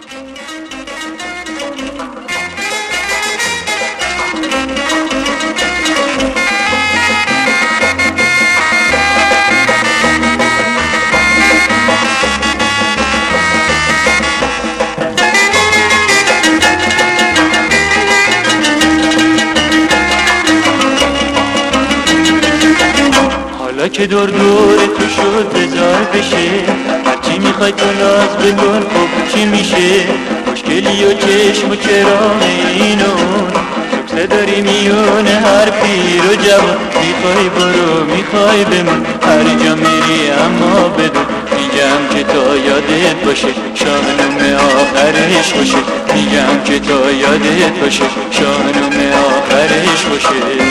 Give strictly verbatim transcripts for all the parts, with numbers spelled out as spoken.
حالا که دور دور تو شد بزار بشه، هرچی میخوای تو ناز بکن خب چی میشه؟ مشکلی و چشم و چراغ اینون سکسه داری میونه هر پیر و جوان. میخوای برو میخوای بمون هر جا میری اما بدون میگم که تا یادت باشه شاهنامه آخرش باشه. میگم که تا یادت باشه شاهنامه آخرش باشه.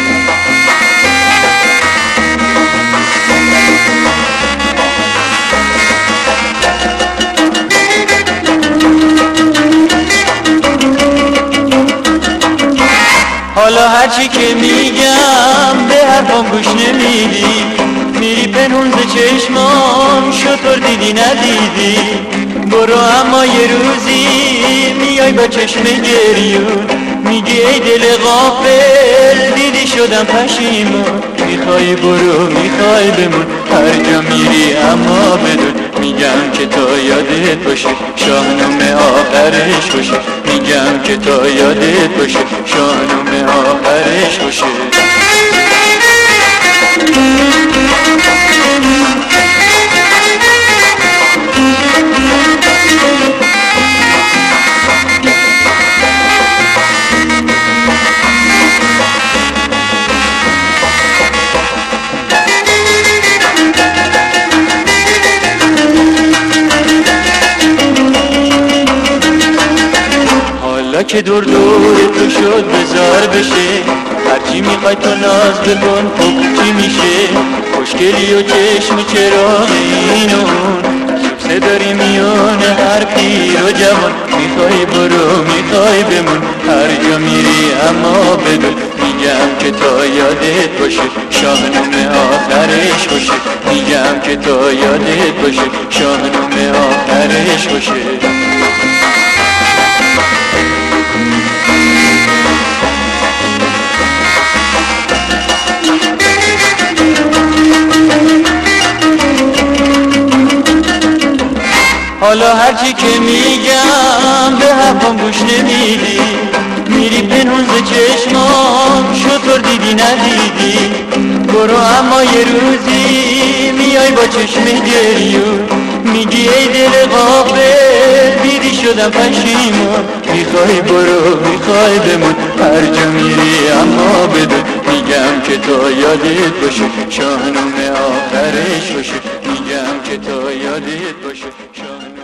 حالا هرچی که میگم به حرفم گوش نمیدی، میری پنهون ز چشمام شطور دیدی ندیدی. برو اما یه روزی میای با چشم گریون میگی ای دل غافل دیدی شدم پشیمون. میخوای برو میخوای بمون هر جا میری اما بدون میگم که تا یادت باشه شاهنامه آخرش باشه. میگم که تا یادت باشه شاهنامه آخرش باشه. حالا که دور دور تو شد بزار بشه، هرچی میخوای تو ناز بکن خب چی میشه؟ خوشگلی و چشم و چراغ اینون سکسه داری میونه هر پیر و جوان. میخوای برو میخوای بمون هر جا میری اما بدون میگم که تا یادت باشه شاهنامه آخرش باشه. میگم که تا یادت باشه شاهنامه آخرش باشه. حالا هرچی که میگم به حرفم گوش نمیدی، میری پنهون ز چشمام شطور دیدی ندیدی. برو اما یه روزی میای با چشم گریون میگی ای دل غافل دیدی شدم پشیمون. میخوای برو میخوای بمون هر جا میری اما بدون میگم که تا یادت باشه شاهنامه آخرش باشه. میگم که تا یادت باشه شاهنامه